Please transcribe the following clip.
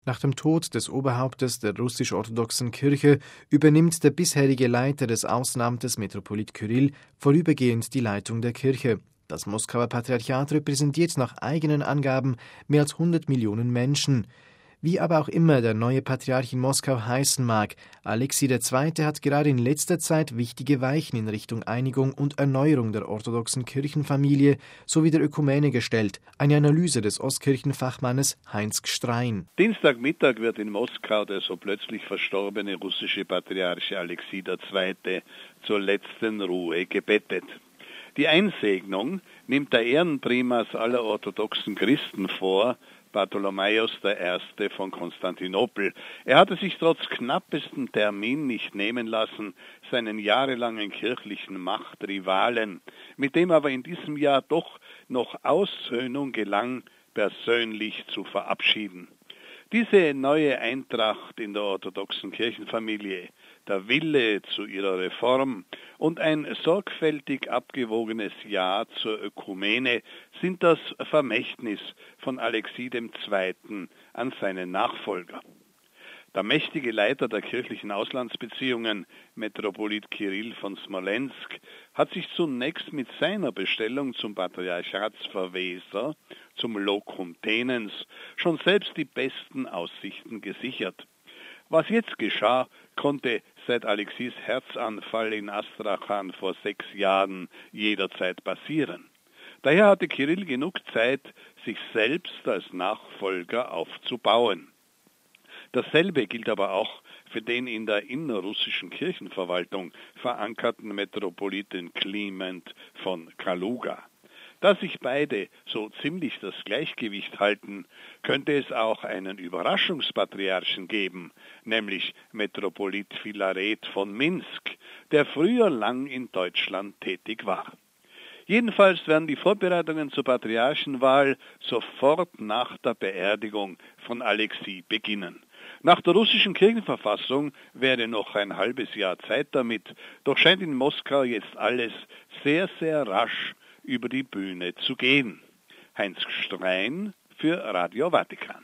Nach dem Tod des Oberhauptes der russisch-orthodoxen Kirche übernimmt der bisherige Leiter des Außenamtes Metropolit Kyrill vorübergehend die Leitung der Kirche. Das Moskauer Patriarchat repräsentiert nach eigenen Angaben mehr als 100 Millionen Menschen. Wie aber auch immer der neue Patriarch in Moskau heißen mag, Alexei II. Hat gerade in letzter Zeit wichtige Weichen in Richtung Einigung und Erneuerung der orthodoxen Kirchenfamilie sowie der Ökumene gestellt. Eine Analyse des Ostkirchenfachmannes Heinz Gstrein. Dienstagmittag wird in Moskau der so plötzlich verstorbene russische Patriarch Alexei II. Zur letzten Ruhe gebettet. Die Einsegnung nimmt der Ehrenprimas aller orthodoxen Christen vor, Bartholomäus I. von Konstantinopel. Er hatte sich trotz knappesten Termin nicht nehmen lassen, seinen jahrelangen kirchlichen Machtrivalen, mit dem aber in diesem Jahr doch noch Aussöhnung gelang, persönlich zu verabschieden. Diese neue Eintracht in der orthodoxen Kirchenfamilie, der Wille zu ihrer Reform und ein sorgfältig abgewogenes Ja zur Ökumene sind das Vermächtnis von Alexei II. An seinen Nachfolger. Der mächtige Leiter der kirchlichen Auslandsbeziehungen, Metropolit Kyrill von Smolensk, hat sich zunächst mit seiner Bestellung zum Patriarchatsverweser, zum Locum Tenens, schon selbst die besten Aussichten gesichert. Was jetzt geschah, konnte seit Alexeis Herzanfall in Astrachan vor 6 Jahren jederzeit passieren. Daher hatte Kyrill genug Zeit, sich selbst als Nachfolger aufzubauen. Dasselbe gilt aber auch für den in der innerrussischen Kirchenverwaltung verankerten Metropoliten Kliment von Kaluga. Da sich beide so ziemlich das Gleichgewicht halten, könnte es auch einen Überraschungspatriarchen geben, nämlich Metropolit Filaret von Minsk, der früher lang in Deutschland tätig war. Jedenfalls werden die Vorbereitungen zur Patriarchenwahl sofort nach der Beerdigung von Alexei beginnen. Nach der russischen Kirchenverfassung wäre noch ein halbes Jahr Zeit damit, doch scheint in Moskau jetzt alles sehr, sehr rasch über die Bühne zu gehen. Heinz Gstrein für Radio Vatikan.